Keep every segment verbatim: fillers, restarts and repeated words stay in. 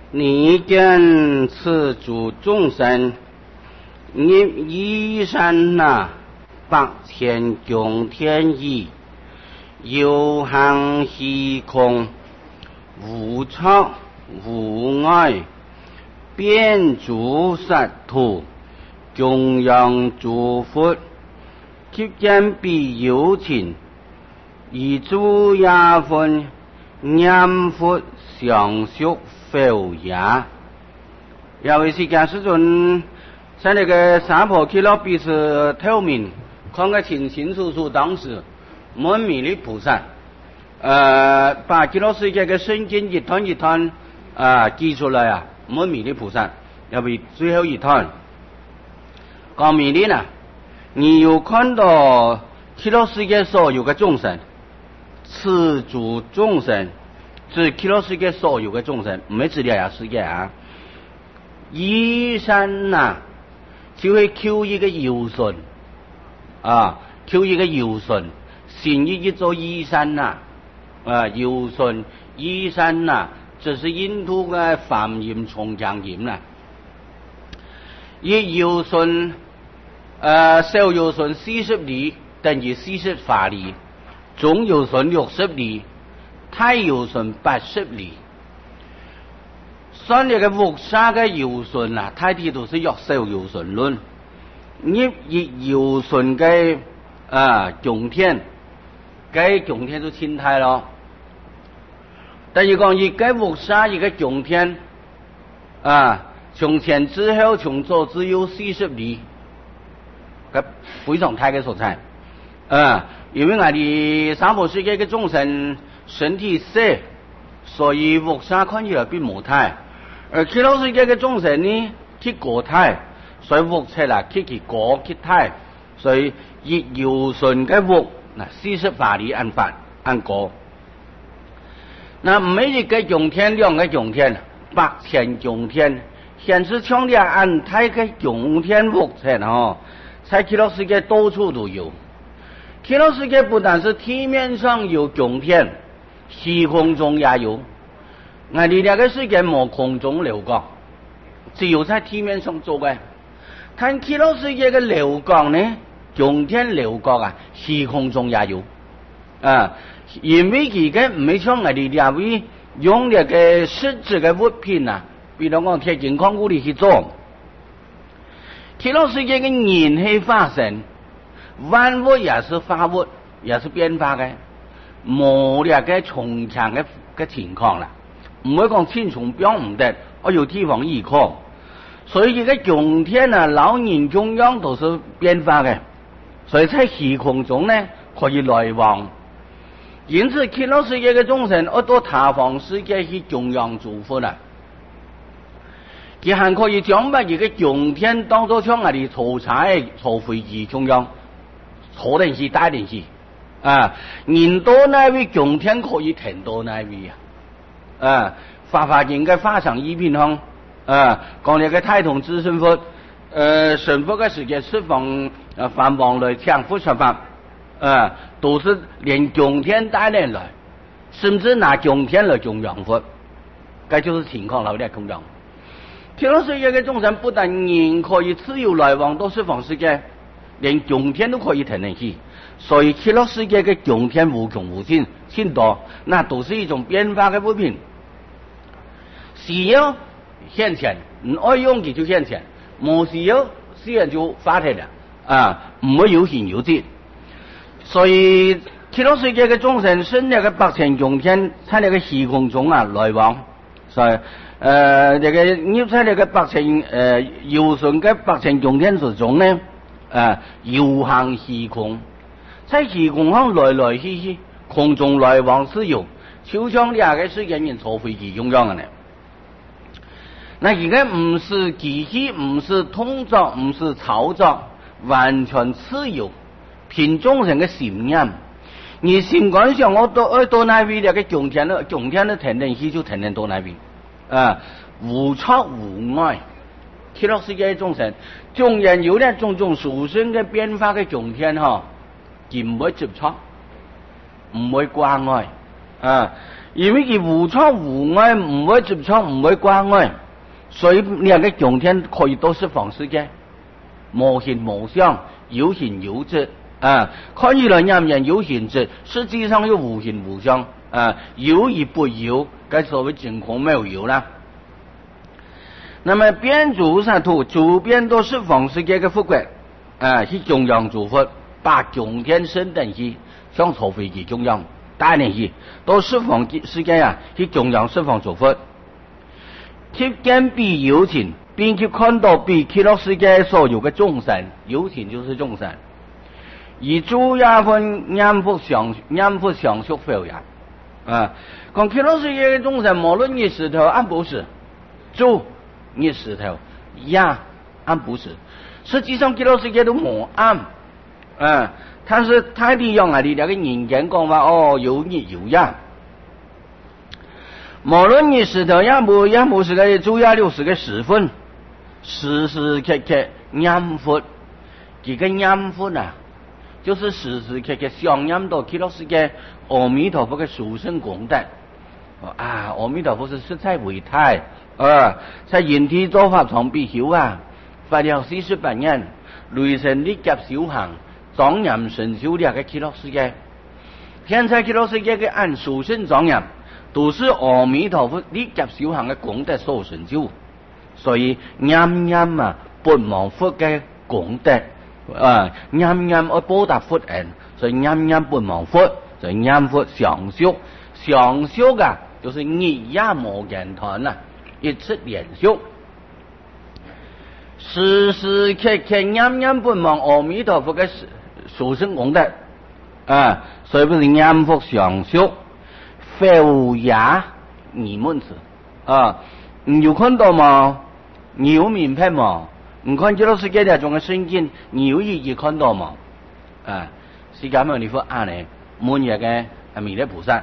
你见此诸众生，你衣衫呐，百千穷天意，有行虚空，无超无碍，遍诸实土，供养诸佛，其间必有情，以诸亚分，念佛相续佛也。有位释迦世尊在那个三婆去了彼此透明，看个清清楚楚，当时满弥勒菩萨，呃，把极乐世界的圣经一段一段啊记出来啊，满弥勒菩萨，要不最后一段，讲弥勒呢，你有看到极乐世界所有的众生，此诸众生，指极乐世界所有的众生，唔係指呢個世界啊。依山呐，就會求一個堯舜啊，求一個堯舜，善於一座依山呐，啊，堯舜依山呐，這是印度嘅梵音重強音啦。一堯舜，誒，小堯舜四十里等於四十法里，中堯舜六十里，大堯舜八十里。所以嘅佛沙嘅堯舜啊，大體都是約小堯舜論。你以堯舜嘅啊供天，嘅供天就清太咯。但係講而家佛沙而家供天啊，從前之後從左只有四十里，嘅非常大嘅所在。啊，因為我哋三婆世界嘅眾生身體小，所以佛沙看起來並冇大。而極樂世界嘅眾生呢，去過大，所以佛出來去去過去大，所以以堯舜嘅佛嗱四十法里按法按過。那每一個供天兩個供天，百千供天，顯示強烈按大嘅供天佛出哦，在極樂世界到處都有。極樂世界不但是地面上有供天，虛空中也有。我哋呢個世界冇空中流光，只有在地面上做嘅。但極樂世界嘅流光呢，供天流光啊，虛空中也有啊。因為佢嘅唔係像我哋呢位用呢個實質嘅物品啊，比如講貼金礦物嚟去做。極樂世界嘅人係化身，萬物也是化物，也是變化嘅，冇呢個從強嘅嘅情況啦。唔會講千重標唔得，我有地方依靠，所以這個供天啊，老人中央都是變化嘅，所以在虛空中呢可以來往。因此極樂世界嘅眾生，我到他方世界去供養諸佛啦，佢還可以將把一個供天當作像我哋坐車、坐飛機中央，坐電視、帶電視啊，人到那位供天可以停到那位啊。啊，法華經嘅法常一品行啊，講呢個太同智勝佛，呃，成佛嘅時間釋放啊梵王來搶佛說法，啊，都是連供天帶領來，甚至拿供天來供養佛，這就是情況老啲供養。極樂世界嘅眾生不但人可以自由來往到釋放世界，連供天都可以停嚟去，所以極樂世界嘅供天無窮無盡，盡多，那都是一種變化嘅物品。需要現前，唔愛用佢就現前，冇需要自然就發退了啊，唔會有形有質。所以極樂世界嘅眾生生呢個百千供天，喺呢個虛空中啊來往，所以誒呢個入喺呢個百千誒堯舜嘅百千供天之中呢，誒遊行虛空，在虛空上來來去去，空中來往自由，就像呢個世界人坐飛機一樣嘅呢。那而家唔是機器，唔是動作，唔是操作，完全自由，憑眾生嘅信念。你心觀上我到愛到那邊，那個供天的供天的停定器就停定到那邊，啊，無錯無礙。極樂世界眾生，縱然有呢種種殊勝嘅變化嘅供天嗬，佢唔會接觸，唔會掛礙，啊。 因为佢無錯無愛，唔會接觸，唔會關愛，所以兩個境天可以都釋放世界，無形無相，有形有質啊。看起來啱人有形質，實際上又無形無相啊，有與不有，該所謂淨空沒有有啦。那麼變諸薩土，周邊都釋放世界嘅福國啊，去中央祝福，把境天升等去，向坐飛機中央。大年紀都釋放世界啊，去中央釋放祝福，貼見比有情，並且看到比極樂世界所有嘅眾生，有情就是眾生，以諸也分念佛享念佛享受佛呀啊！講極樂世界嘅眾生，無論你石頭安不是，諸你石頭呀安不是，實際上極樂世界都冇安啊。但是他利用啊，你那個人間講話哦，有你有呀，無論你石頭也冇也冇是個主要就是個十分，時時刻刻念佛，這個念佛啊，就是時時刻刻想念到極樂世界阿彌陀佛嘅殊勝功德啊！阿彌陀佛是實在偉大啊，在人體做法常必曉啊，發了四十八年，雷神力劫修行。莊嚴神修兩個極樂世界，現在極樂世界嘅按殊勝莊嚴，都是阿彌陀佛力劫修行嘅功德所成就，所以念念啊不忘佛嘅功德啊，念念去報答佛恩，所以念念不忘佛，就念佛常修，常修啊，就是日夜無間斷啊，一直連修。時時刻刻念念不忘阿彌陀佛嘅殊勝功德啊，所以不是念佛常修，佛也你們是啊，你有看到嗎？你有明白嗎？你看極樂世界這種嘅聖經，你有意義看到嗎？啊，是咁樣你說啊呢，滿日嘅係彌勒菩薩，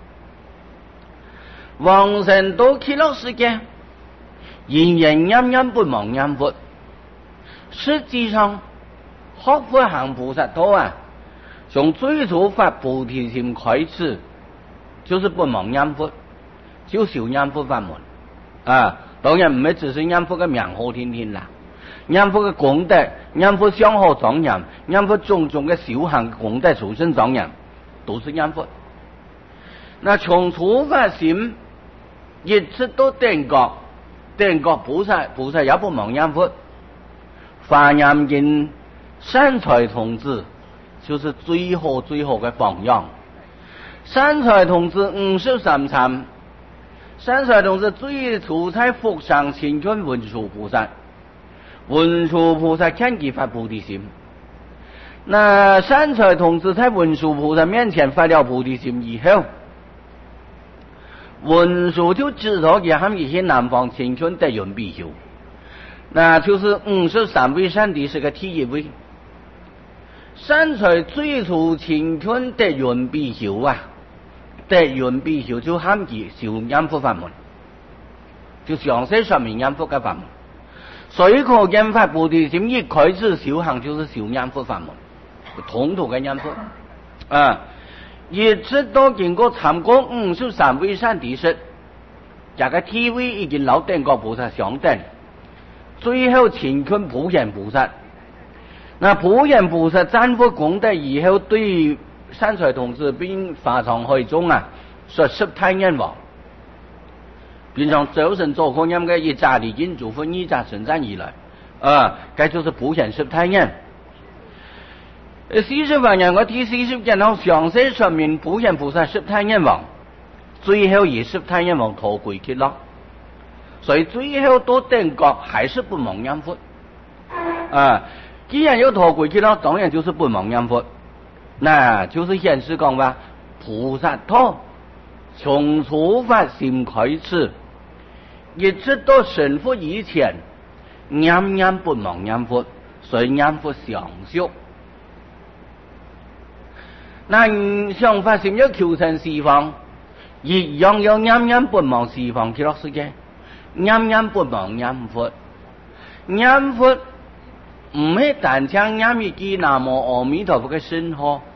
往生到極樂世界，仍然念念不忘念佛，實際上。學佛行菩薩道啊，從最初發菩提心開始，就是不忘念佛，就修念佛法門啊。當然唔係只是念佛嘅名好聽聽啦，念佛嘅功德，念佛相好莊嚴，念佛種種嘅修行功德殊勝莊嚴，都是念佛。那從初發心一直到定覺，定覺菩薩，菩薩也不忘念佛，華嚴經。善財童子就是最好最好嘅榜樣。善財童子五十三參，善財童子最初在福上親近文殊菩薩，文殊菩薩勸佢發菩提心。那善財童子在文殊菩薩面前發了菩提心以後，文殊就知道佢喊佢去南方親近得雲比丘，那就是五十三位善地是個第一位。善財最初親近得雲比丘啊，得雲比丘就喊佢修念佛法門，就詳細說明念佛嘅法門。所以可見發菩提心一開始修行就是修念佛法門，統統嘅念佛啊，一直到經過參過五十三位善地師，這個地位已經老定國菩薩相等，最後親近普賢菩薩。那普賢菩薩讚佛功德以後，對善財童子並法常會中啊，說十太願王。平常早晨做空念嘅一扎禮經囑咐二扎神讚以來，啊，該就是普賢十太願。四十萬人我第四十件後詳細說明普賢菩薩十太願王，最後以十太願王投歸極樂，所以最後到定覺還是不忘念佛啊。既然有投歸極樂，當然就是不忘念佛，那就是顯示講話菩薩道從初發心開始，一直到成佛以前，念念不忘念佛，所以念佛常修。那想發心要求成西方，一樣要念念不忘西方極樂世界，念念不忘念佛，念佛。唔係單唱念一句南無阿彌陀佛嘅聖號，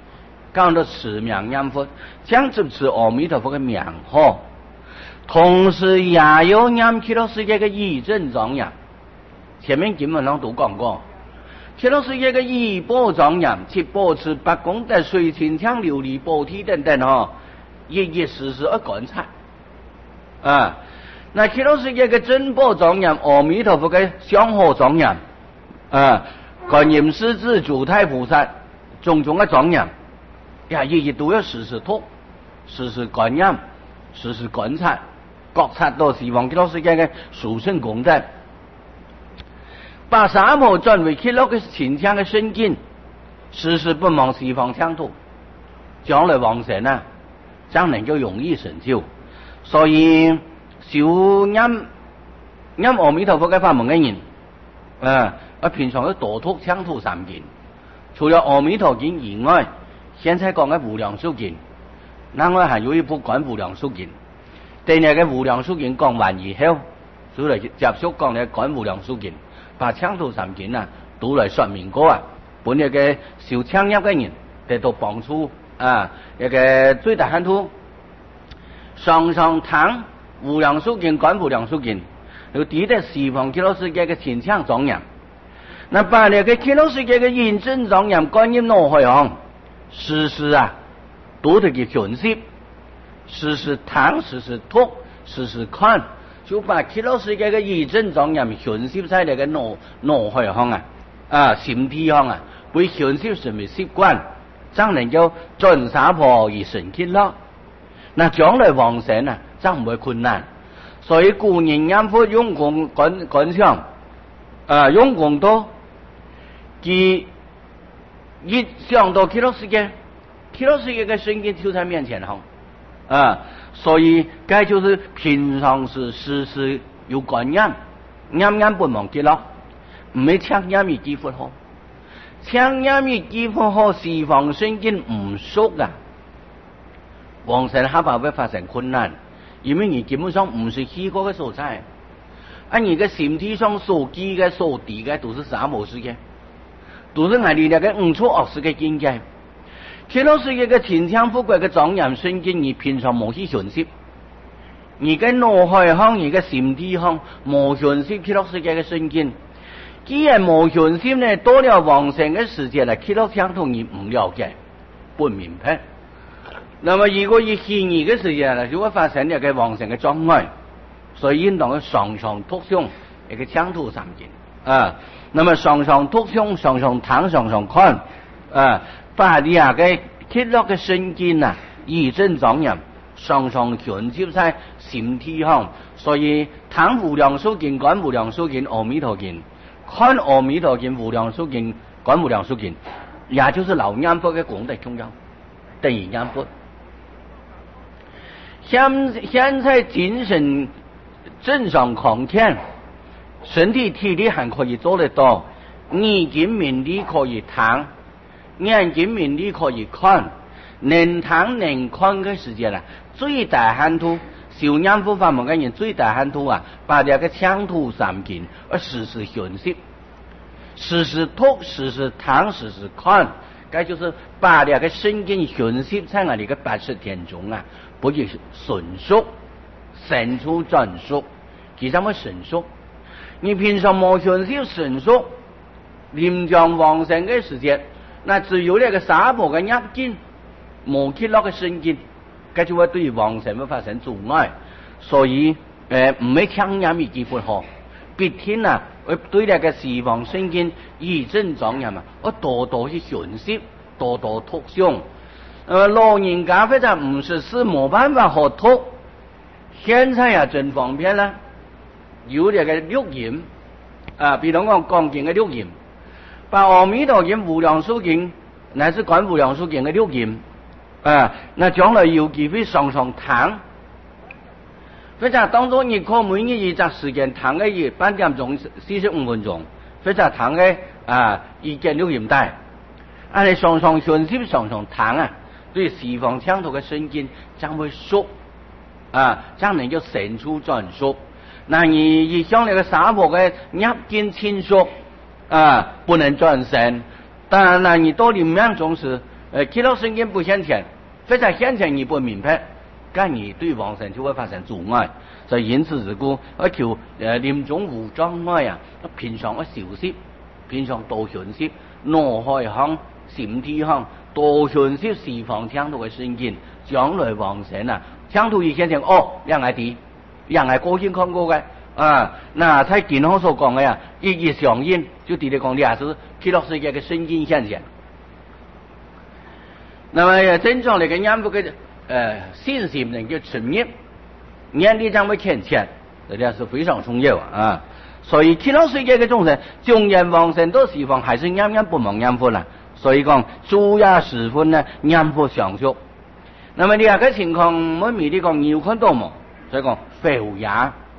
讲到持名念佛，讲支持阿弥陀佛的名号，同时也有念极乐世界的义正庄严。前面基本上都讲过，极乐世界的义宝庄严，其保持八功德、水清强、琉璃宝体等等哦，一一时时而观察啊。那极乐世界的珍宝庄严，阿弥陀佛的香火庄严啊，观音狮子、九太菩萨种种的庄严，呀，一一都要时时托、时时观念、时时观察、觉察到西方极乐世界的殊胜功德。把沙漠转为极乐的清香的圣境，时时不忘西方疆土，将来往生啊，将能够容易成就。所以修念念阿弥陀佛嘅法门嘅人，啊，啊平常要多讀羌土三經，除了阿彌陀經以外，現在講嘅無量壽經，另外還有一部講無量壽經。第二嘅無量壽經講完以後，所以嚟接續講嘅講無量壽經。把羌土三經啊，都來說明過啊，本日嘅受羌業嘅人得到幫助啊，一個最大限度上上堂無量壽經觀無量壽經，要抵得西方極樂世界嘅清香莊嚴。那把呢個極樂世界嘅認真莊嚴觀音腦海行，時時啊都得嘅訊息，時時聽，時時讀，時時看。就把極樂世界嘅義正莊嚴訊息在那個腦腦海上啊，啊心體上啊，被訊息成為習慣，將能夠轉沙婆而成極樂。那將來往生啊，將唔會困難。所以古人念佛用功觀觀想，啊用功多，佢一想到極樂世界，極樂世界嘅聖境就在面前行。啊，所以該就是平常時時時有觀念，念念不忘極樂，唔係搶念而記佛號，搶念而記佛號西方聖經唔熟啊，往生下巴會發生困難，因為你基本上唔是去過嘅所在，啊你嘅身體上所記嘅所地嘅都是啥模式嘅，都是我哋那個五處惡事嘅境界。極樂世界嘅清香富貴嘅莊嚴聖境，你平常冇去訊息，你嘅腦海上、你嘅心地上冇訊息極樂世界嘅聖境。既然冇訊息呢，到了往生嘅時節啦，極樂相同你唔了解、不明白。那麼如果以虛擬嘅時節啦，就會發生一個往生嘅障礙，所以應當要常常讀誦一個羌土三經啊。那麼常常讀誦、常常聽、常常看啊。把啲啊嘅極樂嘅聖經啊，義正莊嚴，常常存接在心體上。所以聽無量壽經、觀無量壽經、阿彌陀經，看阿彌陀經、無量壽經、觀無量壽經，也就是老念佛嘅功德重要，等於念佛。現現在精神正常康健，身體體力還可以做得到，耳見面力可以聽。眼睛明力可以看，能聽能看嘅時間啦，最大限度修念佛法門嘅人最大限度啊，把這個羌土三經而時時訊息，時時讀，時時聽，時時看，該就是把這個聖經訊息在我哋嘅八十天中啊，不是純熟，神出轉熟，其實乜神熟？你平常冇訊息神熟，臨將往生嘅時間。那只有那個沙漠嘅入境，冇極樂嘅聖經，佢就會對往生會發生阻礙。所以誒唔係搶念而記佛號，必天啊，會對那個西方聖經義正莊嚴啊，我多多去訊息，多多讀誦。呃，老人家非常唔識事，冇辦法學讀。現在啊真方便啦，有那個錄音啊，比如講講經嘅錄音。把阿彌陀經、無量壽經，乃至觀無量壽經嘅錄音，啊，那將來有機會常常聽。非常當中你可每日一集時間聽嘅嘢半點鐘、四十五分鐘，非常聽嘅啊意見錄音帶，啊你常常訊息常常聽啊，對西方羌土嘅聖經將會熟，啊，將能夠神出轉熟。那你一向那個沙漠嘅入境親屬。啊，不能轉生。當然啦，你到裡面總是呃，极乐世界不现前，非常现前你不明白，咁你对往生就会发生阻碍。所以因此之故，我求誒念中無障礙啊，平常我少息，平常多訊息，腦海向、心體向多訊息釋放聽到嘅聲音，將來往生啊，聽到以前就哦，人係啲，人係過去看過嘅啊，嗱睇健康所講嘅啊，一一相應，就啲嚟講呢係極樂世界嘅聲音現象。那麼真正嚟嘅念佛嘅誒信心能夠存入。念力將會牽前，這點是非常重要啊！所以極樂世界嘅眾生，縱然往生到西方，還是念念不忘念佛啦。所以講主要十分呢，念佛相續。那麼呢個情況，我咪呢講有看到冇？所以講非也。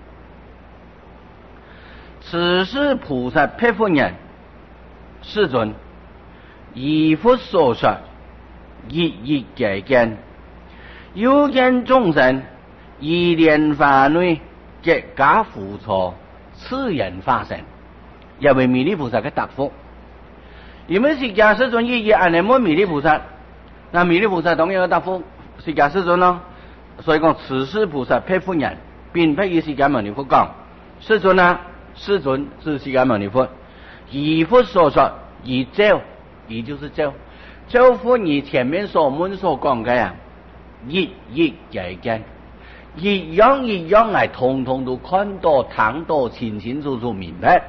此是菩薩辟佛人，世尊以佛所說，一一解見，有見眾生。以蓮華內結跏趺坐，此人化身，因為彌勒菩薩嘅答覆。因為釋迦世尊意義按嚟問彌勒菩薩，那彌勒菩薩當然有答覆釋迦世尊咯。所以講此是菩薩辟佛人，並非以釋迦牟尼佛講。世尊啊，世尊是釋迦牟尼佛，以佛所說，以照，以就是照，照佛你前面所問所講嘅呀，一一解見。一樣一樣係通通都看到、聽到、清清楚楚明白，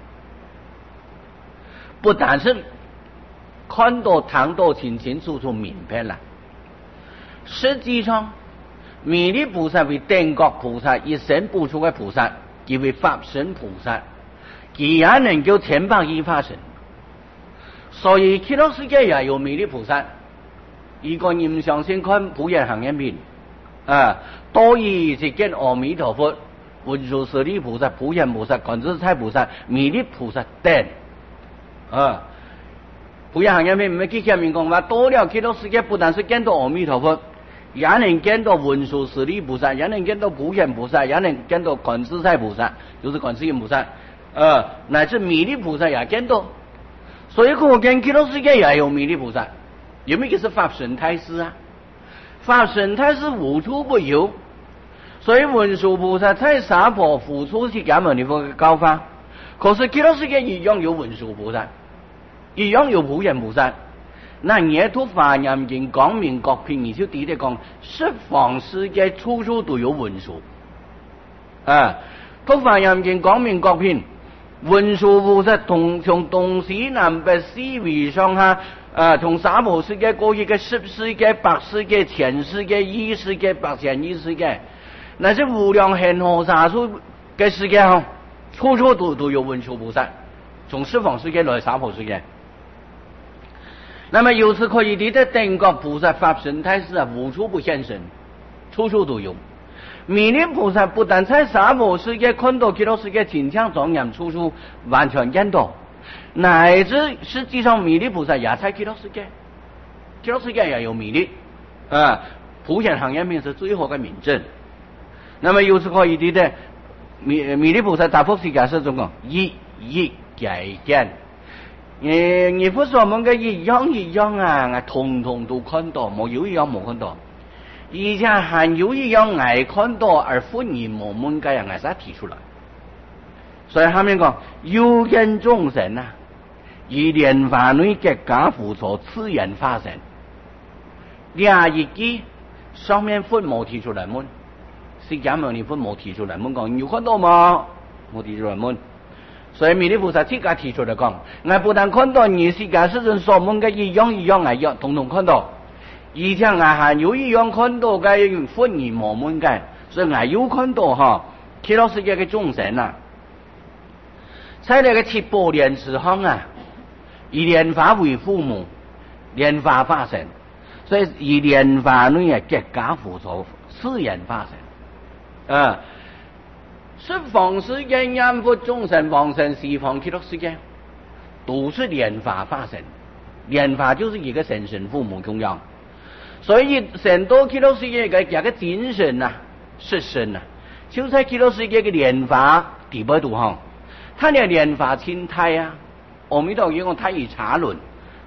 不但是看到、聽到、清清楚楚明白啦，實際上彌勒菩薩為定覺菩薩一生補出嘅菩薩，佢為法身菩薩，佢也能夠千百億化身，所以極樂世界也有彌勒菩薩。如果你唔相信看普賢行願品啊，多以是見阿彌陀佛、文殊師利菩薩、普賢菩薩、觀自在菩薩、彌勒菩薩等啊。普賢行願品唔係幾前面講話，多了極樂世界不但是見到阿彌陀佛，也能見到文殊師利菩薩，也能見到普賢菩薩，也能見到觀自在菩薩，就是觀世音菩薩，啊，乃至彌勒菩薩也見到。所以可見極樂世界也有彌勒菩薩，因為佢是法身太師啊。法身太師無處不有，所以文殊菩薩在娑婆付出釋迦牟尼佛嘅教法。可是極樂世界一樣有文殊菩薩，一樣有普賢菩薩。那耶脫華嚴經講明各品，你就啲嚟講，十方世界處處都有文殊。啊，脫華嚴經講明各品，文殊菩薩同從東西南北四維上下。啊，從娑婆世界過去嘅十世界、百世界、千世界、億世界、百千億世界，那是無量恒河沙數嘅世界嗬，處處都都有文殊菩薩，從十方世界來娑婆世界。那麼由此可以睇得定覺菩薩法身太師啊，無處不現身，處處都有。彌勒菩薩不但在娑婆世界看到極樂世界清淨莊嚴，處處完全見到。乃至實際上彌勒菩薩也在極樂世界，極樂世界也有彌勒啊，普賢行願品是最後嘅明證。那麼由此可以睇得彌彌勒菩薩答覆釋迦世尊講，一一解見。誒，你佛所問嘅一樣一樣啊，我通通都看到，冇有一樣冇看到，而且還有一樣我看到而佛你冇問嘅，我才提出來。所以下面講有見眾生啊，以蓮華內結跏趺坐，此人化身。廿一句上面佛冇提出來問，釋迦牟尼佛冇提出來問講，有看到嗎？冇提出來問。所以彌勒菩薩即刻提出來講，我不但看到你釋迦世尊所問嘅一樣一樣，我一樣統統看到，而且我還有一樣看到嘅佛你冇問嘅，所以我有看到哈，極樂世界嘅眾生啊。在那個七寶蓮池上啊，以蓮華為父母，蓮華化身，所以以蓮華內啊結跏趺坐，此人化身啊。十方世界念佛眾生往生西方極樂世界，都是蓮華化身。蓮華就是一個神神父母供養，所以成到極樂世界嘅一個精神啊、實身啊，就在極樂世界嘅蓮華地位度行。他哋蓮華清態啊，阿彌陀佛講太乙茶論，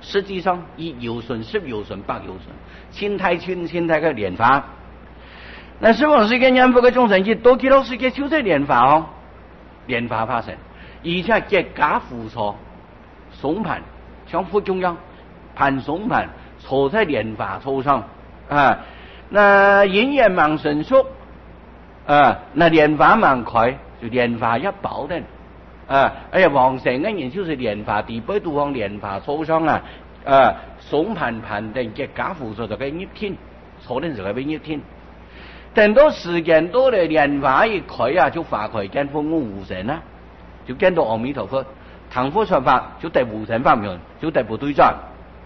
实际上以有损、十有损、百有损，心态心心态嘅练法。那十方世界念佛嘅众生，亦多幾多世界就在練法哦，練法發生，而且結假輔助，松盤像佛中央盤松盤，坐在練法座上啊。那因緣蠻成熟啊，那練法蠻快，就練法一寶的啊。哎呀，往成嘅人就是練法地杯度往練法座上啊，啊，松盤盤定結假輔助就嘅一天，坐的時候嘅一天。等到時間多咧，練法一開啊，就發開見佛我無神啦，就見到阿彌陀佛，談佛說法就對無神法門，就對不對戰。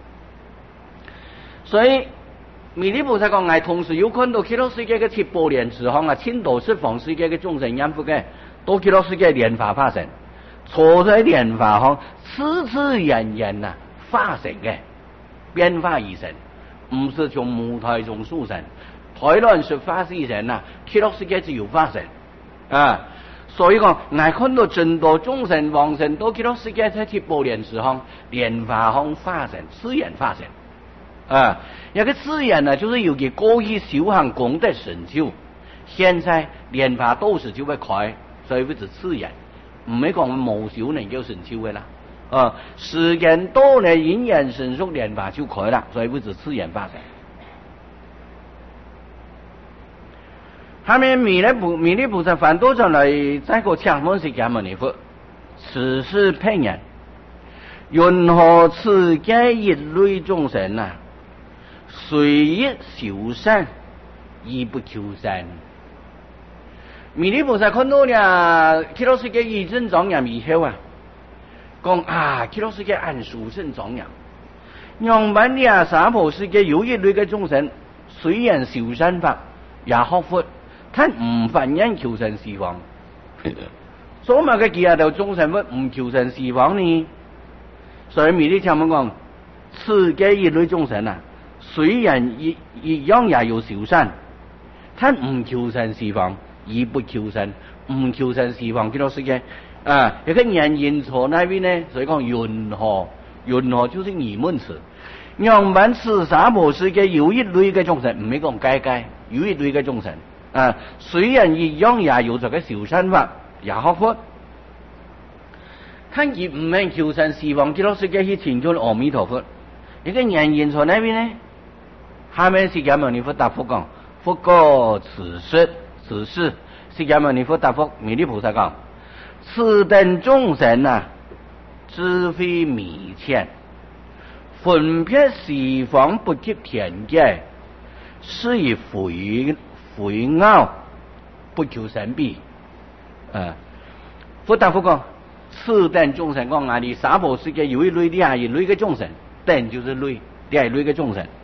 所以彌勒菩薩講，我同時有看到極樂世界嘅七寶蓮池行啊，千度十方世界嘅眾生念佛嘅，到極樂世界練法發生，坐在練法行，次次人人啊化成嘅變化而成，唔是從母胎中xuất生。台南說法是人啊，極樂世界只有化身啊，所以講，我看到真多眾生往生到極樂世界在七寶蓮池行，蓮華行化身，自然化身啊。一個自然呢，就是有佢過去修行功德成就，現在蓮華到時就會開，所以不是自然，唔係講無修能夠成就嘅啦。啊，時間到呢，因緣成熟，蓮華就開啦，所以不是自然化身。下面彌勒菩彌勒菩薩反倒上來再個強問釋迦牟尼佛：此事騙人，云何此界一類眾生啊？雖亦修善，而不求善。彌勒菩薩看到了極樂世界一真莊嚴以後啊，講啊，極樂世界安殊勝莊嚴，讓萬啲啊娑婆世界有一類嘅眾生，雖然修善法，也學佛。他唔凡人求生西方，所以嘅其他度眾生乜唔求生西方呢？所以彌勒強問講，此界一類眾生啊，雖然一一樣也有修善，他唔求生西方，而不求生，唔求生西方極樂世界啊！一個人言錯那邊呢？所以講云何云何就是疑問詞，讓萬此娑婆世界有一類嘅眾生，唔係講界界有一類嘅眾生。啊，雖然一樣也有這個修善法，也學佛，但亦唔係求生西方極樂世界去尋求阿彌陀佛。一個人言錯那邊呢？下面釋迦牟尼佛答復講：復過此事，此事釋迦牟尼佛答復彌勒菩薩講：此等眾生啊，智慧迷淺，分別西方不及天界，是以悔悔懊，不求神秘。啊，佛答復講：此等眾生講啊，你娑婆世界有一類啲啊，一類嘅眾生，等就是類，啲係類嘅眾生。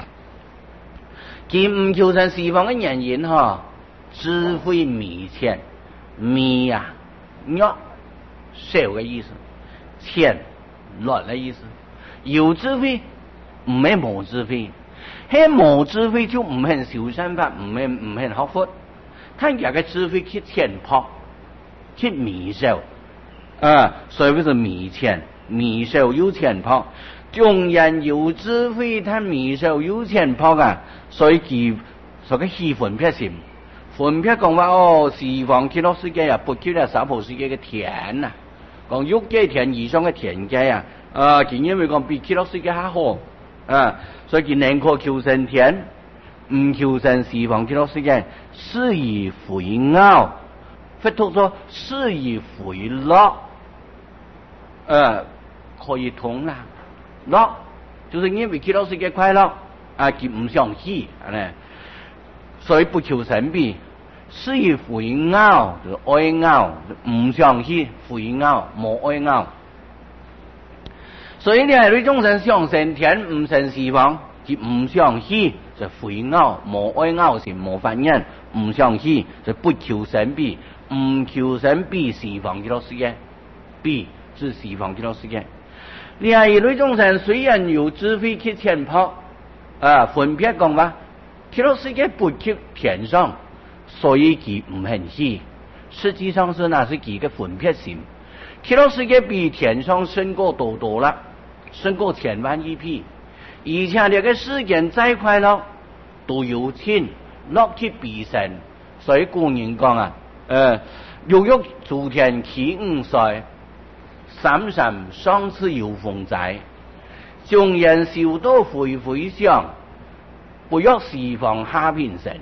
佢唔求神西方嘅人言嗬，智慧迷淺，迷啊，惡少嘅意思，淺亂嘅意思。有智慧唔係冇智慧。喺冇智慧就唔係修善法，唔係唔係學佛，佢有個智慧去淺薄，去迷少啊，所以是迷淺，迷少又淺薄。縱然有智慧，他迷少又淺薄啊，所以佢所以佢分別心，分別講話哦，西方極樂世界啊，不及咧娑婆世界嘅田啊，講欲界田以上嘅田界啊，啊，佢因為講比極樂世界還好啊。所以佢寧可求生天，唔求生西方極樂世界，是以悔懊。佛陀說是以悔樂，呃，可以通啦。樂就是因為極樂世界快樂，啊，佢唔想去，啊，所以不求神秘，是以悔懊，就是哀懊，唔想去，悔懊，冇哀懊。所以你係對眾生想成天唔成西方，就唔想去，就悔懊，冇哀懊心，冇反應，唔想去，就不求神秘，唔求神秘西方極樂世界，必是西方極樂世界。你係一類眾生雖然有智慧去淺薄，啊，分別講話，極樂世界不及天上，所以佢唔肯去。實際上是那是佢嘅分別心，極樂世界比天上勝過多多啦。 升过千万亿倍，而且这个时间再快乐，都有錢落去必勝。所以古人講啊，誒、肉欲諸天起五歲，三十喪次有風在，眾人笑都回回想，不欲四方下平成。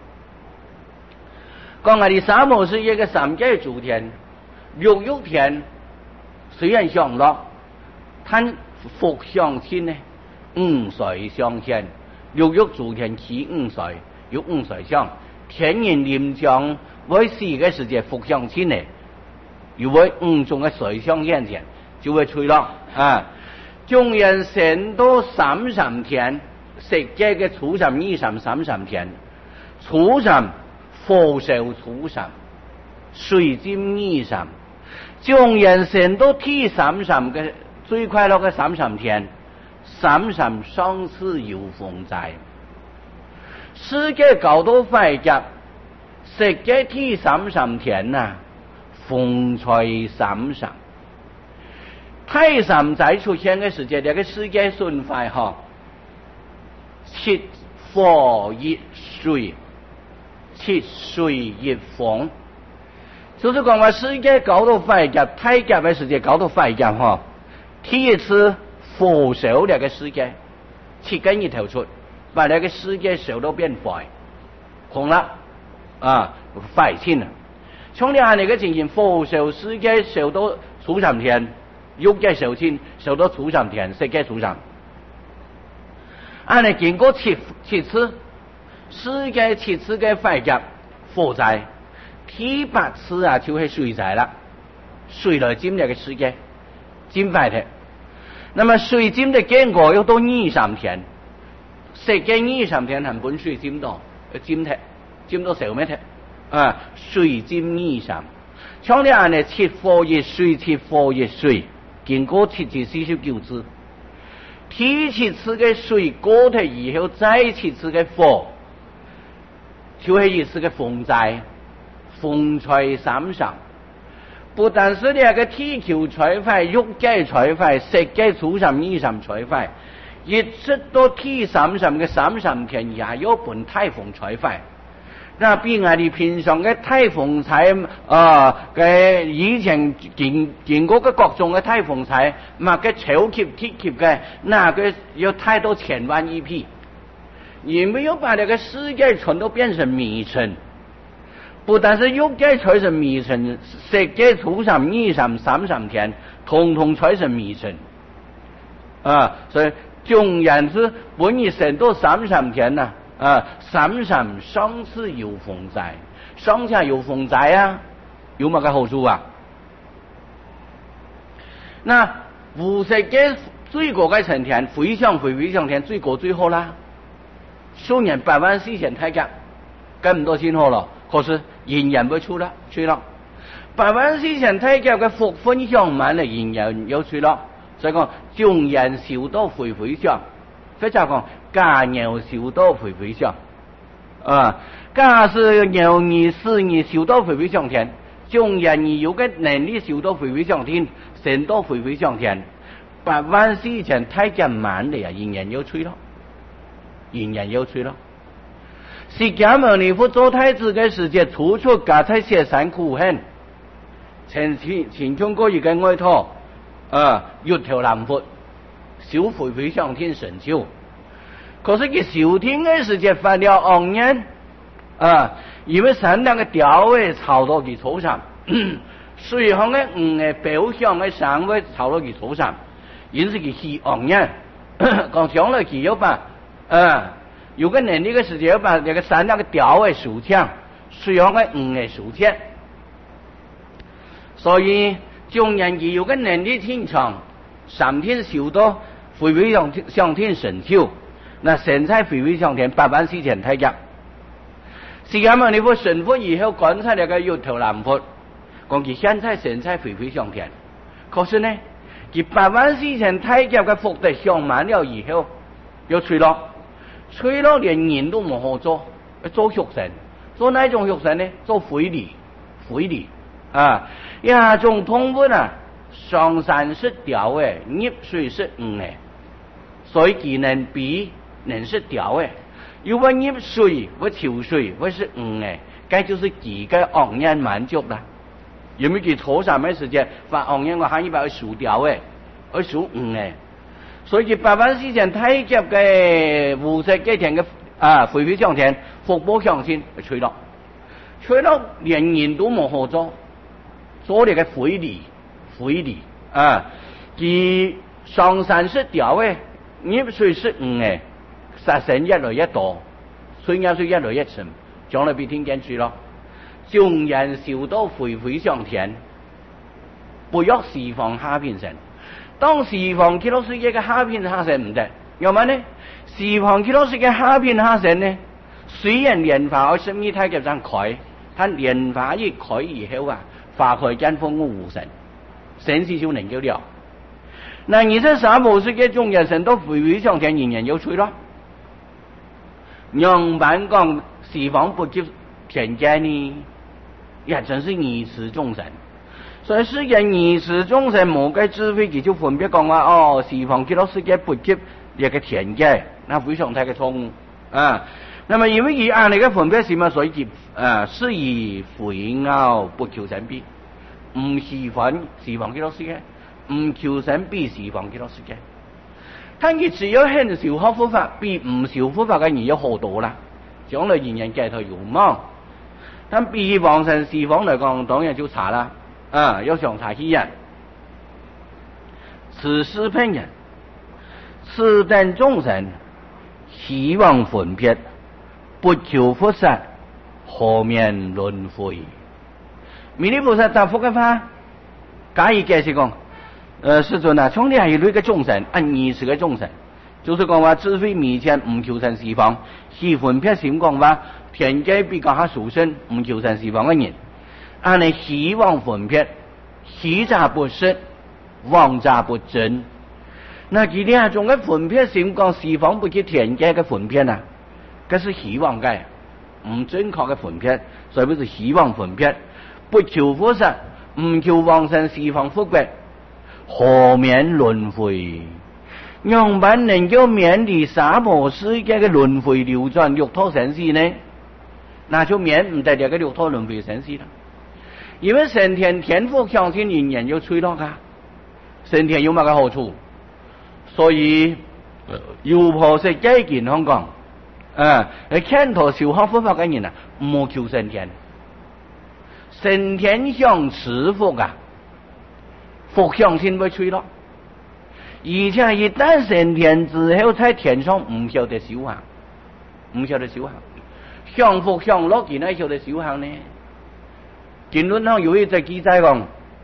講我哋三毛是一個三界諸天，肉欲天雖然享樂，但福相親呢，五歲相牽。肉欲諸天起五歲，有五歲相。天人臨將為四個世界福相親呢，如果五種嘅水相現前，就會吹落啊！眾人成都三十天，食嘅嘅初十、二十、三十天，初十火燒初十，水浸二十，眾人成都第三十嘅最快樂嘅三十天。三十喪次有風在，世界搞到快夾，世界第三十天啊，風吹三十。太三在出現嘅時間，這個世界順快嗬，七火一水，七水一風，就是講話世界搞到快夾，太夾嘅時間搞到快夾嗬，第一次。火燒那個世界，切根一頭出，把那個世界燒到變壞，空啦，啊，廢清啦。從你看那個情形，火燒世界燒到初三天，肉嘅燒清，燒到初三天，世界初三。按你經過七七次，世界七次嘅廢夾火災，第八次啊就係水災啦，水來浸那個世界，浸壞嘅。那麼水浸的經過要到二三天，世界二三天係本水浸到，浸踢，浸到少咩踢？啊，水浸二三，像你按呢七火一水，七火一水，經過七次四十九次，第七次嘅水過咗以後，再七次嘅火，就係一次嘅風災，風吹三十。不但是那個地球吹壞，肉界吹壞，世界初三二三吹壞，一直到第三十嘅三十天也有本颱風吹壞。那比我哋平常嘅颱風彩啊嘅以前經經過嘅各種嘅颱風彩，嘛嘅超級鐵級嘅，那個有太多千萬億倍，也沒有把那個世界全都變成迷城。不但是肉界吹成迷城，世界初三、二三、三十天，統統吹成迷城。啊，所以眾人是本一生都三十天呐，啊，三十喪次有風在，喪次有風在啊，有乜嘅好處啊？那無世界最高嘅成天，非常非非常天最高最好啦，數年八萬四千太極，咁多先好咯。可是仍然會出啦，出啦。八萬四千太極嘅福分享滿了，仍然有出啦。所以講，眾人笑都回回想，或者講家牛笑都回回想，啊，家是牛兒是兒笑都回回向天，眾人兒有嘅能力笑都回回向天，神都回回向天。八萬四千太極滿了呀，仍然有出啦，仍然有出啦。釋迦牟尼佛做太子嘅時節，處處家在雪山苦恨，前前前衝過一個外套，啊，月頭南佛，小回回向天神咒。可是佢小天嘅時節發了惡念，啊，因為山上嘅吊位炒到佢頭上，水上嘅五嘅表象嘅山位炒到佢頭上，因此佢起惡念，講將來佢要把，啊。有個能力嘅時候要把這個山那個吊嘅豎牆，水上嘅五嘅豎牆，所以眾人亦有個能力天長，三天修到回回向向天神咒，那現在回回向天八萬四千太極。釋迦牟尼佛成佛以後觀察那個月頭南佛，講佢現在現在回回向天，可是呢，佢八萬四千太極嘅福德享滿了以後，又吹落。吹到連人都冇好做，做畜生，做哪種畜生呢？做非禮，非禮啊！呀，種動物啊， 上山是吊的，入水是硬的，所以佢能比能是吊的。如果入水或潮水或是硬的，該就是佢嘅昂人滿足啦。因為佢初三嘅時間發昂人，我喊一百去數吊的，去數硬的，所以佢百般思想體夾嘅無色嘅田嘅啊，飛飛上天，福波向先吹落，吹落連人都冇好做，做你嘅回禮回禮啊！佢上山是吊的，入水是硬的，殺生越來越多，水壓水越來越深，將來俾天見住咯。眾人笑到飛飛上天，不要釋放下邊神。當釋放幾多水嘅下邊下神唔得，有乜呢？釋放幾多水嘅下邊下神呢？雖然蓮花我心意睇嘅張開，但蓮花一開以後啊，花開間風無神，神是就能夠了。那你這三無水嘅眾人神都飛飛上天，人人有吹咯。樣板講釋放不及天界呢？也真是逆持眾生，所以世間逆持眾生冇嘅智慧，佢就分別講話哦，釋放幾多世界不及呢個天界，那非常大嘅錯誤啊。那麼因為佢按你嘅分別是嘛，所以佢啊是以非拗不求神必，唔釋放釋放幾多世界，唔求神必釋放幾多世界。但佢只有很少學佛法，比唔少佛法嘅人有好多啦，將來人人計頭有望。但比往生釋放嚟講，當然就差啦，啊，要相差起人。此事騙人，此等眾生希望分別，不求佛實，何免輪迴？彌勒菩薩答覆嘅話，假意解釋講，呃，世尊啊，從呢係類嘅眾生，按意識嘅眾生，就是講話智慧面前唔求神釋放，是分別心講話。天界比較下殊勝，唔求神釋放嘅人，按你希望分別，欺詐不實，妄詐不真。那佢呢種嘅分別心講釋放不及天界嘅分別啊，嗰是希望嘅，唔正確嘅分別，所以不是希望分別，不求佛實，唔求往生釋放福國，何免輪迴？樣板能夠免離三無世界嘅輪迴流轉六道生死呢？那就免唔得這個六道輪迴生死啦。因為升天天福相信人人有吹落噶，升天有乜個好處？所以有菩薩解經香港，啊，你看到修學佛法嘅人啊，唔好求升天，升天想賜福啊，福相信會吹落。而且一旦升天之後，在天上唔曉得修行，唔曉得修行。享福享樂，佢哪曉得修行呢？經論上有一隻記載講，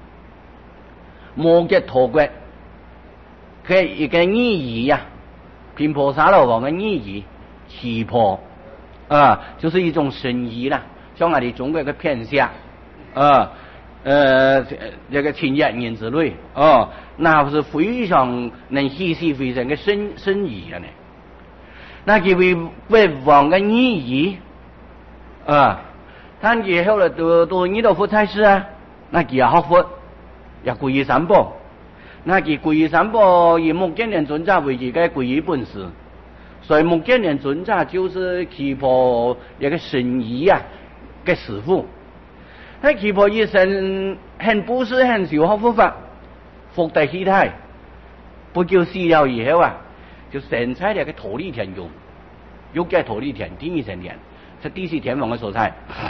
摩羯陀國佢一個女兒呀，頻婆沙羅王嘅女兒，奇婆啊，就是一種神醫啦，像我哋中國嘅偏下啊，呃，這個青眼人之類哦，那不是非常能稀世非常嘅神神醫啊呢？那佢為為王嘅女兒。啊，但以後來都都呢度佛差事啊，那佢也學佛，也皈依三寶，那佢皈依三寶以目犍連尊者為佢嘅皈依本師，所以目犍連尊者就是奇婆一個神醫啊嘅師父。那奇婆一生很布施，很少學佛法，福德喜態，不久死了以後啊，就生在呢個忉利天中，又叫忉利天，天一神天。是第四天王嘅所在，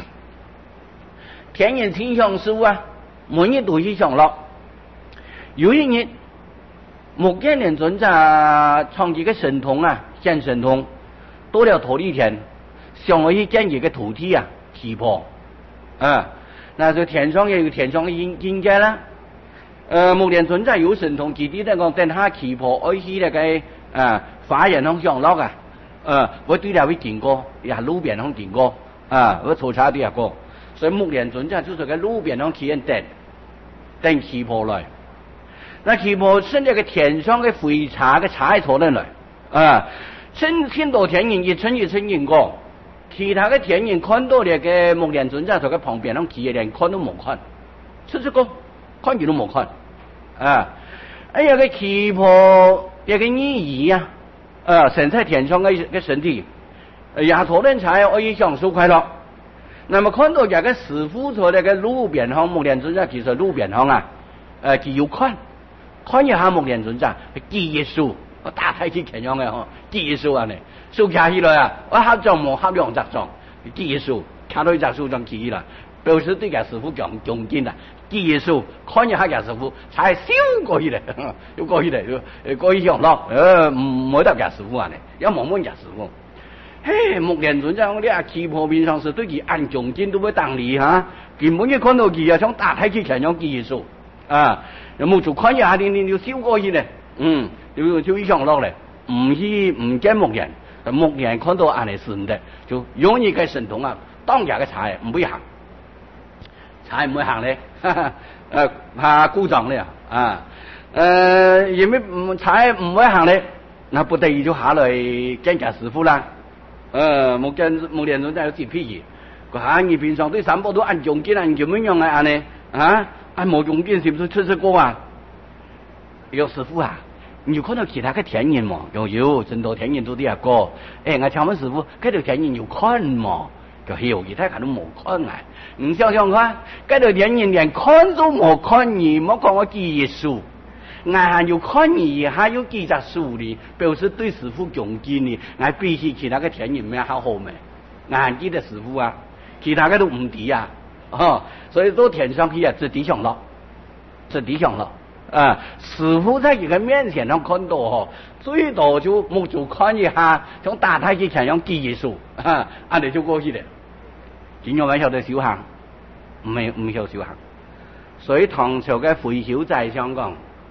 天人親相事啊，每日都去享樂。有一日，目犍連尊者創一個神通啊，現神通，到了忉利天，想去見一個徒弟啊，奇婆啊，那就天上也有天上嘅境境界啦。呃，目犍尊者有神通，佢哋咧講等下奇婆愛去那個啊法人向享樂啊。呃，我對了會經過，呀路邊上經過，啊，我坐車對下過，所以目犍尊者就是喺路邊上企人等，等奇婆來。那奇婆趁這個天上嘅飛茶嘅茶坐嚟來，啊，趁天道天人一層一層經過，其他嘅天人看到呢個目犍尊者喺佢旁邊上企嘅人看都冇看，出出個看見都冇看， 啊！哎呀，个旗婆一个意义啊，呃，神在天上嘅嘅身體，也托人才可以享受快樂。那麼看到有個師傅坐喺個路邊上，目連尊者其實路邊上啊，誒佢要看，看一下目連尊者，記耶穌，我大太極拳樣嘅嗬，記耶穌啊你，數起起來啊，我合掌冇合兩隻掌，記耶穌，看到一隻手掌記起來，表示對個師傅強強勁啦。記耶穌，看一下個師傅，才燒過去嚟，要過去嚟，誒過去上落，誒唔冇得個師傅啊你，有冇乜個師傅？嘿，目連尊者你啊，旗袍面上是對佢按獎金都會當你嚇，根本一看到佢啊，想打太極拳樣記耶穌啊，有冇做看一下你你要燒過去咧？嗯，就就上落嚟，唔去唔驚目連，目連看到按嚟是唔得，就容易嘅神童啊，當日嘅柴唔會行。才唔會行咧，誒怕故障咧啊！誒因為唔才唔會行咧，那不得已就下來見家師傅啦。誒目見目連尊者有幾批嘢，佢嚇你平常對三寶都按獎金按咁樣嘅按呢啊？按冇獎金是不是出事過啊？有師傅啊，你有看到其他嘅天人嘛？有有，真多天人都啲一個。誒我請問師傅，嗰條天人有看嘛？就曉而睇佢都冇看啊！唔想想看，嗰條天人連看都冇看你，莫講我記耶穌，我還要看你，還有記隻書哩，表示對師傅恭敬哩，我比起其他嘅天人咩好好咩？我還記得師傅啊，其他嘅都唔敵啊，哦，所以到天上去啊，直地上落，直地上落啊！師傅在佢嘅面前上看到哦，最多就冇就看一下，從打太極拳樣記耶穌啊，按你就過去了。今日我曉得修行，唔係唔曉修行，所以唐朝嘅慧曉在香港，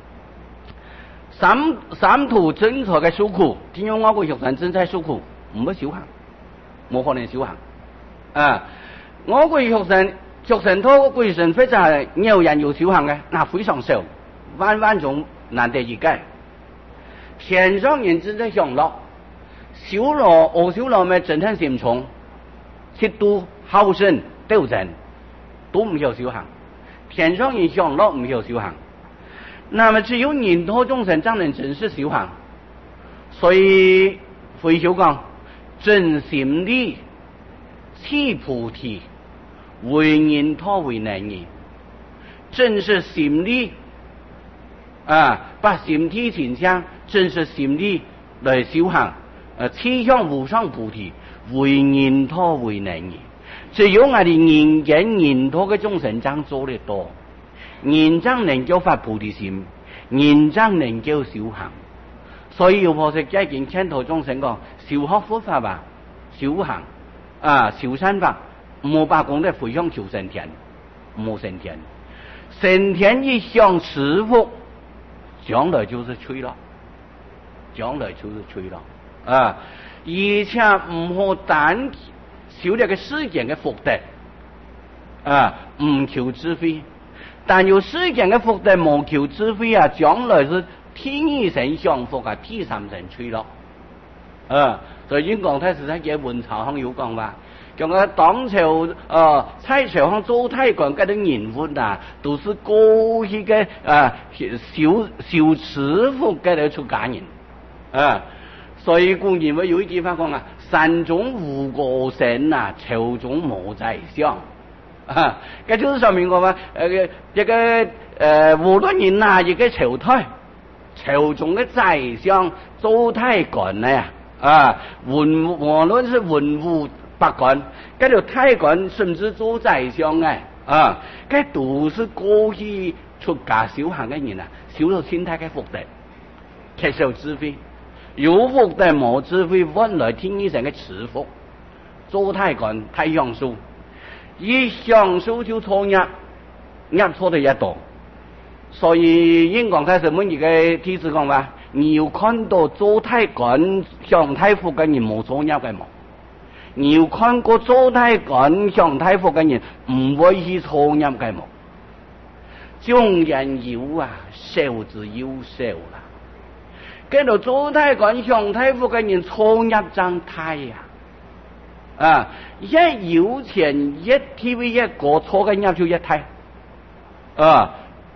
三三途正確嘅受苦，今日我個學生正在受苦，唔會修行，冇可能修行啊！我個學生學生拖個神非常有人有修行嘅，那非常少，萬萬種難得一見。天上人正在享樂，修羅我修羅咪整天心重，七度。好生鬥爭都唔曉修行，天上人享樂唔曉修行，那麼只有人托眾生才能真實修行。所以慧曉講，真心力起菩提，為人托為難人，真實心力啊，把心體清香，真實心力來修行，呃，氣向無上菩提，為人托為難人。只有我哋人間人托嘅眾生將做得多，人將能夠發菩提心，人將能夠修行。所以要菩薩戒經牽頭眾生講，修學佛法吧，修行啊，修善法，冇把功德回向求升天，冇升天，升天一向持福，將來就是吹了，將來就是吹了啊！而且唔好單求這個世間嘅福德啊，唔求智慧，但有世間嘅福德冇求智慧啊，將來是天二神享福啊，天三神吹落啊。所以講太實在嘅文朝上有講話，講個當朝啊蔡朝上周太官嗰啲人物啊，都是過去嘅啊修修持福嗰啲出家人啊。所以古人會有一句話講啊，山中無過神啊，朝中無宰相啊。咁就是上面講話誒一個誒無論人哪一個朝代，朝中嘅宰相周太官啊，啊文無論是文武百官，嗰條太官甚至做宰相嘅啊，嗰都是過去出家修行嘅人啊，修到心態嘅福德，吸收智慧。有福德冇智慧，換來天一神嘅賜福。做太官太享受，一享受就錯入，入錯得越多。所以應講太什麼一個提示講話，你要看到做太官享太福嘅人冇錯入嘅冇，你要看過做太官享太福嘅人唔會去錯入嘅冇。眾人有啊，少之又少啦。嗰度做太官享太福嘅人錯入張太呀，啊！一有錢一 T V 一個錯嘅入就一太，啊！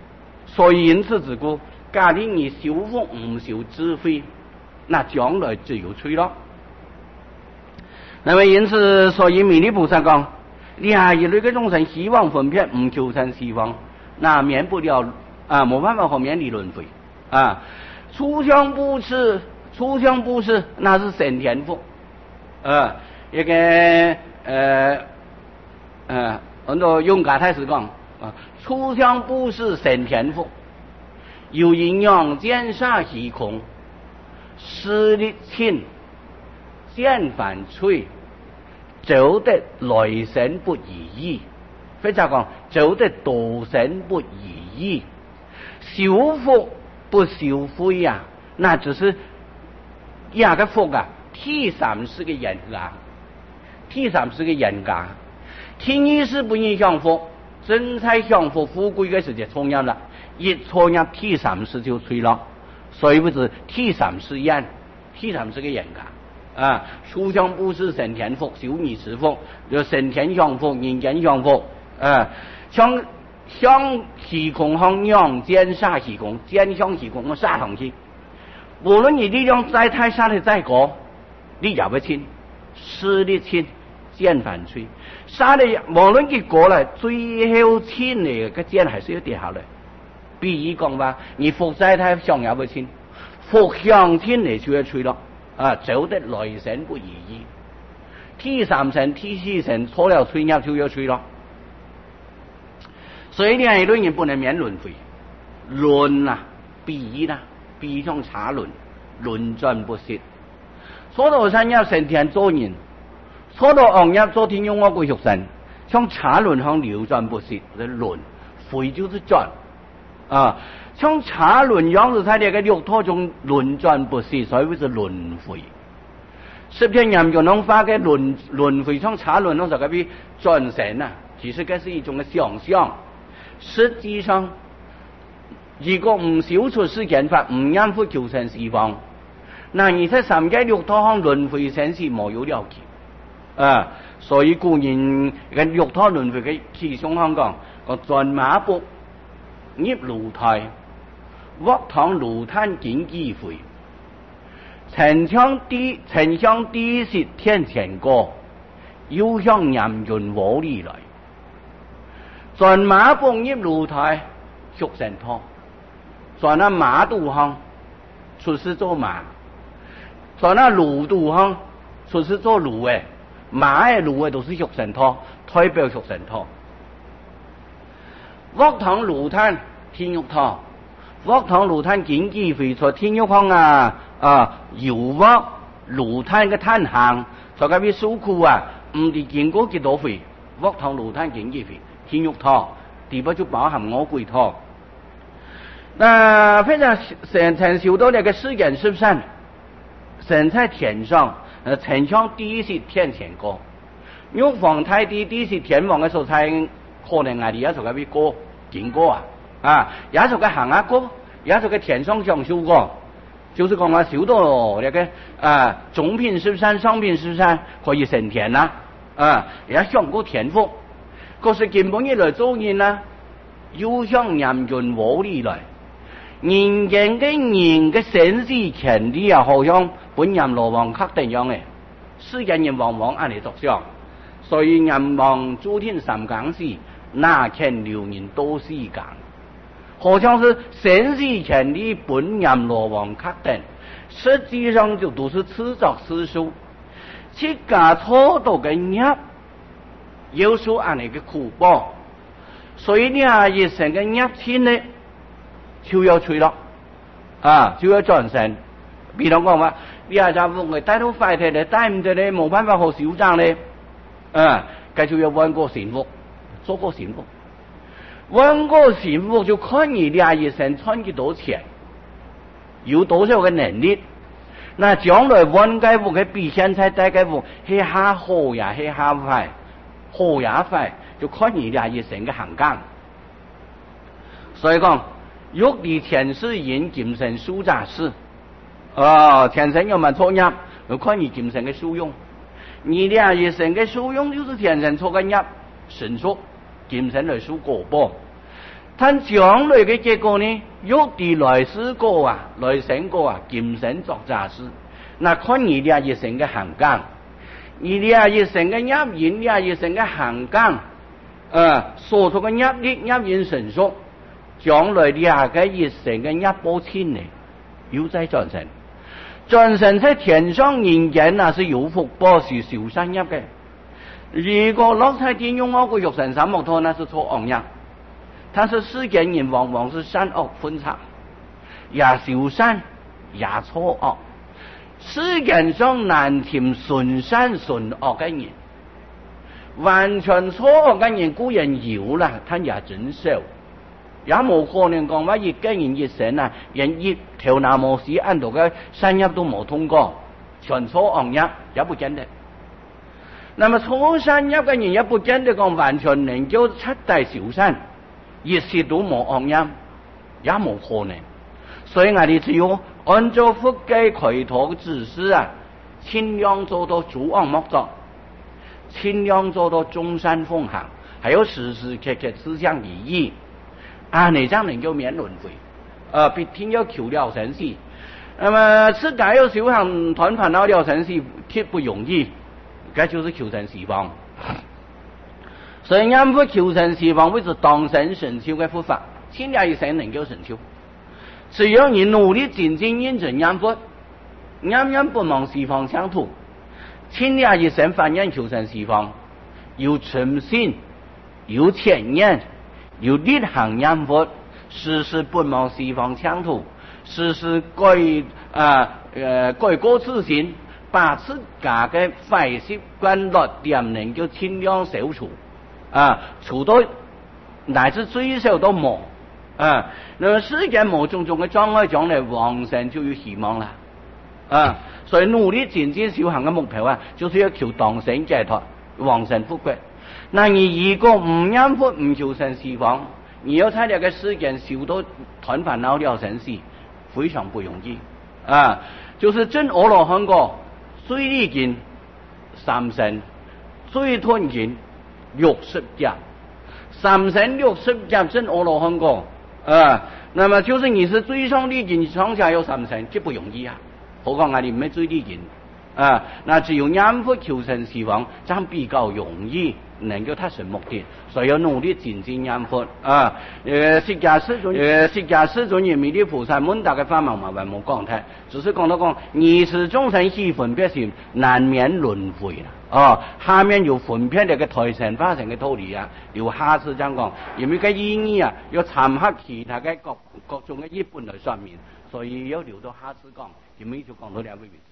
所以因此之故，假定你修福唔修智慧，那将来就有趣了。那么因此，所以弥勒菩萨讲，两一类嘅众生希望分别，唔求生希望，那免不了啊，冇办法后面的轮回啊。初相不是，初相不是，那是神天福。呃，一个呃呃，很多用家太师讲啊，初相不是神天福，有阴阳见煞虚空，实力亲。见反吹，走得来生不如意。或者讲，走得道生不如意。修福不修慧啊，那只是一个福啊。第三是个人格，第三是个人格。天意是不影响福，真在享福富贵的时间重要了，一重要第三是就吹了。所以不是第三是人，第三是个人格。啊，初相不是神天福，修弥是福，就神天享福，人间享福。啊，像像虚空向阳间杀虚空，间向虚空我杀上去。无论你力量再太杀的再高，你也不亲，实力亲，剑反吹。杀的无论结果了，最后亲的个剑还是要跌下来。比如讲吧，你福再太想也不亲，福向亲的就要吹了。啊，走得来生不如意。第三层、第四层错了吹入就要吹了。所以呢，一类人不能免轮回。轮啊，比啦，比上茶轮，轮转不息。错到三入成天做人，錯到昂入做天用我歸屬神，像茶輪向流轉不息的輪，回就是轉啊，像茶輪樣子，睇你嘅肉托中輪轉不息，所以是輪回。十天任用能發嘅輪輪回，像茶輪，就嗰啲轉成啊，其實嗰是一種嘅想象。實際上，如果唔少出世間法，唔應付求生希望，那你在三界六道上輪回生是冇有了結啊。所以古人嘅六道輪回嘅其中香港個轉馬步入爐台，鑊堂爐炭見機會。城鄉地城鄉地是天前過，要向嚴潤和里來。轉馬步入爐台，畜生托。轉那馬肚上，出世做馬。轉那爐肚上，出世做爐誒。馬嘅爐誒都是畜生托，代表畜生托。鑊堂爐炭天獄托。鑊堂爐炭見機會在天獄行啊啊油鑊爐炭嘅炭行，在嗰邊蘇庫啊，唔係見過幾多回？鑊堂爐炭見機會天獄托，地不就包含我鬼托。那非常神成修到那個世間是不是？神在天上，呃，城鄉地是天前過，玉皇大帝地是天王嘅時候才可能啊！你也做嗰邊過經過啊，啊，也做個行下過，也做個天上享受過，就是講話修到那個啊中品是不是？上品是不是？可以升天啦，啊，也享過天福。可是根本一來做人啦，要向嚴峻和里來。人間嘅人嘅生死權利啊，好像本閻羅王確定樣嘅，世間人往往按嚟作想，所以閻王諸天三更時，哪肯留人多時間？好像是生死權利本閻羅王確定，實際上就都是此作此數，即家錯到嘅業，有數按嚟嘅苦報，所以呢啊一生嘅業錢呢。就要吹咯，啊，就要轉成。比如講話，你下就會帶到快鐵嚟，帶唔到你冇辦法好小張咧，啊，繼續要揾個善福，做個善福，揾個善福就看你呢一生賺幾多錢，有多少嘅能力。那將來揾嘅福嘅比現在帶嘅福係下好呀，係下快，好也快，就看你呢一生嘅行間。所以講。欲離前世因今生數雜事，哦，前生有冇錯業，要看你今生嘅數用。你呢一生嘅數用就是前生錯嘅業，神數今生來數果報。 但將來嘅結果呢，欲地來世過啊，來生過啊，今生作詐事。那看你哋一生嘅行耕，你哋一生嘅業因，你一生嘅行耕，誒，所做嘅業力業因成熟，將來你下嘅一生嘅業報千呢，要再轉生。轉生在天上人間那是有福報，是小善業嘅。如果落在地獄嗰個肉身三木頭，那是錯惡業。但是世間人往往是善惡分差，也小善也錯惡。世間上難tìm純善純惡嘅人，完全錯惡嘅人固然有啦，但也真少，也冇可能講話一個人一生啊，人一條那麼死按到嘅善業都冇通過，全錯惡業也不見得。那麼錯善業嘅人也不見得講完全能夠出大小善。一時都冇惡業，也冇可能。所以我哋只要按照佛嘅開拓指示啊，盡量做到諸惡莫作，盡量做到眾善奉行，還有時時刻刻思想利益，啊，你這樣能夠免輪迴，呃，必定要求了生死。那麼自家要修行斷煩惱了生死，鐵不容易，這就是求生西方。所以啱佛求生西方為是當生成就嘅佛法，千廿一生能夠成就。只要你努力精進認真啱佛，啱啱不忘西方鄉土，千廿一生發願求生西方，有誠信，有前念，有力行啱佛，時時不忘西方鄉土，時時改啊呃改過自新，把自家嘅壞習慣弱點能夠盡量消除。啊，除到乃至最少都冇啊！那麼世間冇種種嘅障礙，將來往生就有希望啦！啊，所以努力精進修行嘅目標啊，就是要求當生解脫、往生富貴。那你如果唔念佛、唔求生西方，你要在呢個世間修到斷煩惱了生死，非常不容易啊！就是真阿羅漢個最利勁三生，最吞勁六十劫，三生六十劫真阿羅漢個啊，那麼就是你是最上利勁，上下有三生，這不容易啊！何況我哋唔係最利勁啊，那只有念佛求生西方，這樣比較容易能夠達成目的，所以要努力精進念佛啊！呃，釋迦世尊，呃，釋迦世尊也彌勒菩薩滿大嘅法門嘛，還冇講太，只是講到講，你是眾生起分別心，難免輪迴啦。哦，下面有分別嘅台成化成嘅道理啊，要下次講講，因為嘅意義啊，要參考其他嘅各各種嘅一本來說明，所以要留到下次講，因為就講到兩個月。